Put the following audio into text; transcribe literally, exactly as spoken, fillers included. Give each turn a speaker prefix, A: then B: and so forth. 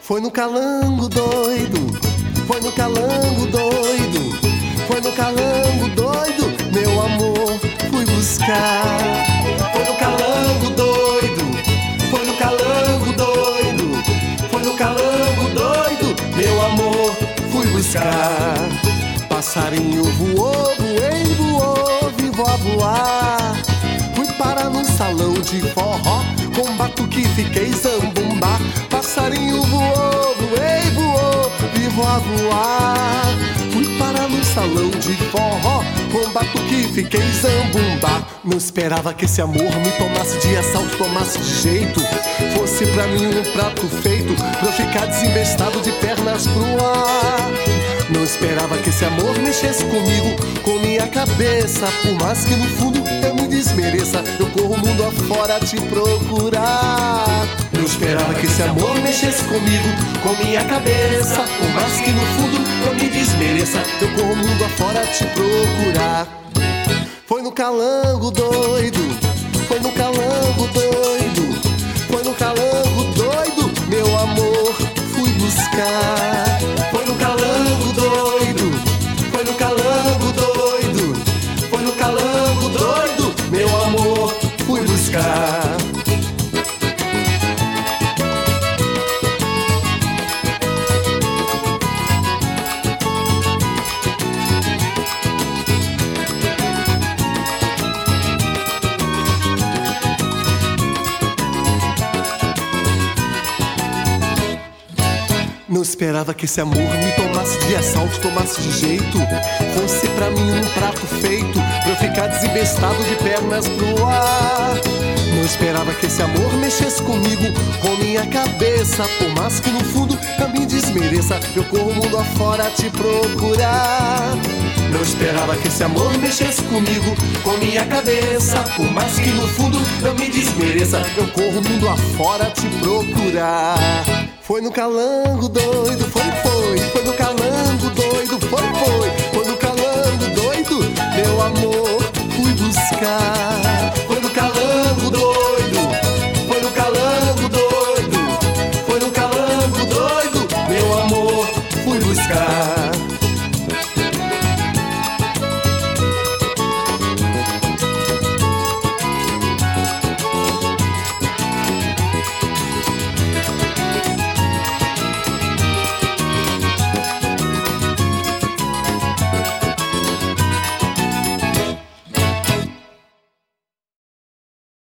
A: Foi no calango doido, foi no calango doido, foi no calango doido, meu amor, fui buscar. Foi no calango doido, foi no calango doido, foi no calango doido, meu amor, fui buscar. Passarinho voou, voei, voou, vivo a voar. Fui parar num salão de forró, com batuque fiquei zambumbá. Passarinho voou, voei, voou, vivo a voar. Fui parar num salão de forró, com batuque fiquei zambumbá. Não esperava que esse amor me tomasse de assalto, tomasse de jeito. Fosse pra mim um prato feito, pra eu ficar desembestado de pernas pro ar. Não esperava que esse amor mexesse comigo, com minha cabeça. Por mais que no fundo eu me desmereça, eu corro o mundo afora a te procurar. Não esperava que esse amor mexesse comigo, com minha cabeça. Por mais que no fundo eu me desmereça, eu corro o mundo afora a te procurar. Foi no calango doido, foi no calango doido, foi no calango doido, meu amor, fui buscar. Foi no calango doido, foi no calango doido, foi no calango doido, meu amor, fui buscar. Não esperava que esse amor me tomasse de assalto, tomasse de jeito. Fosse pra mim um prato feito, pra eu ficar desembestado de pernas pro ar. Não esperava que esse amor mexesse comigo, com minha cabeça. Por mais que no fundo eu me desmereça, eu corro o mundo afora a te procurar. Não esperava que esse amor mexesse comigo, com minha cabeça. Por mais que no fundo eu me desmereça, eu corro o mundo afora a te procurar. Foi no calango doido, foi, foi, foi no calango doido, foi, foi, foi no calango doido, meu amor, fui buscar.